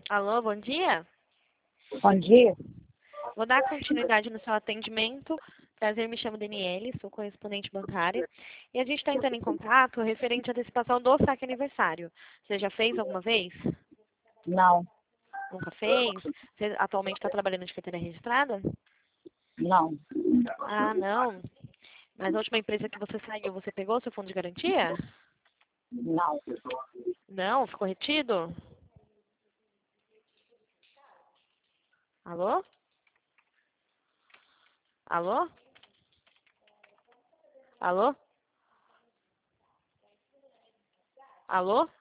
Alô, bom dia. Bom dia. Vou dar continuidade no seu atendimento. Prazer, me chamo Daniele, sou correspondente bancária. E a gente está entrando em contato referente à antecipação do saque aniversário. Você já fez alguma vez? Não, Nunca fez? Você atualmente está trabalhando de carteira registrada? não, Ah, não. Mas a última empresa que você saiu, você pegou seu fundo de garantia? não. Não? Ficou retido? Alô? Alô? Alô? Alô?